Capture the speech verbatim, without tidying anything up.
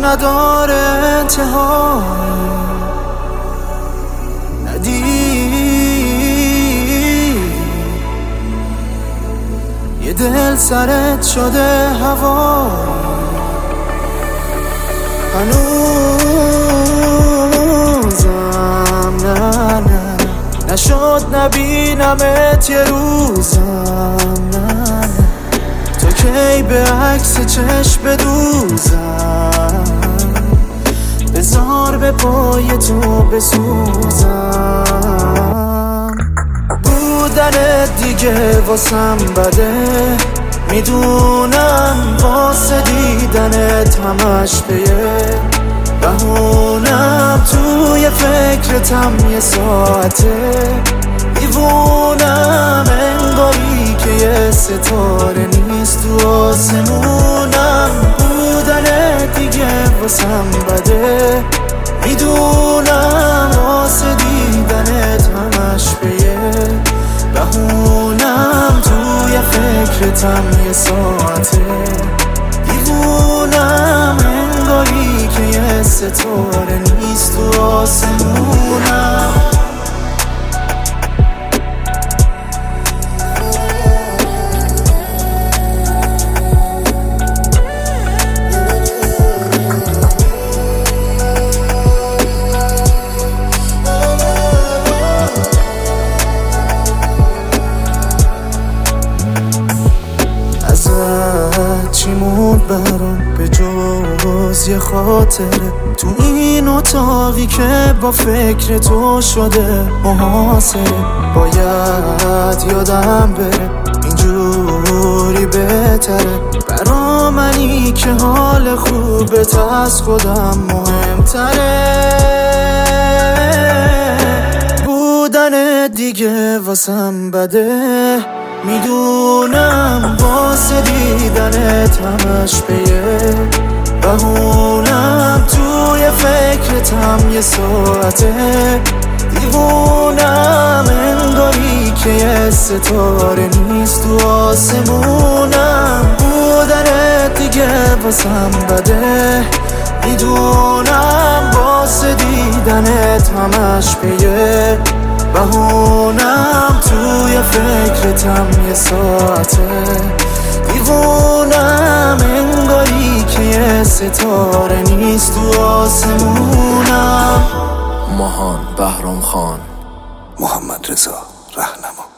نداره انتها، ندید یه دل سرت شده هوا، هنوزم نه نه نشد نبینمت یه روزم، نه نه تو کی به عکس چشم بدوزم، بذار به پای تو بسوزم. بودنت دیگه واسم بده، میدونم واسه دیدنت همش پیه، بهونم توی فکرتم یه ساعته، دیوونم انگاری که یه ستاره نیست تو آسمونم. بودنت دیگه واسم بده، میدونم واسه دیدنت همش پیه، بهونم توی فکرتم یه ساعته، دیوونم انگاری که یه ستاره نیست تو آسمونم. چی موند برام به جز یه خاطره، تو این اتاقی که با فکر تو شده محاصره، باید یادم بره اینجوری بهتره، برا منی که حال خوبت از خودم مهمتره. بودن دیگه واسم بده، میدونم واسه دیدنت همش پیه، بهونم توی فکرتم یه ساعته، دیوونم انگاری که یه ستاره نیست تو آسمونم. بودنت دیگه واسم بده، میدونم واسه دیدنت همش پیه، بهونم توی فکرتم یه ساعته، دیوونم انگاری که یه ستاره نیست تو آسمونم. ماهان بهرام خان، محمد رضا رهنما.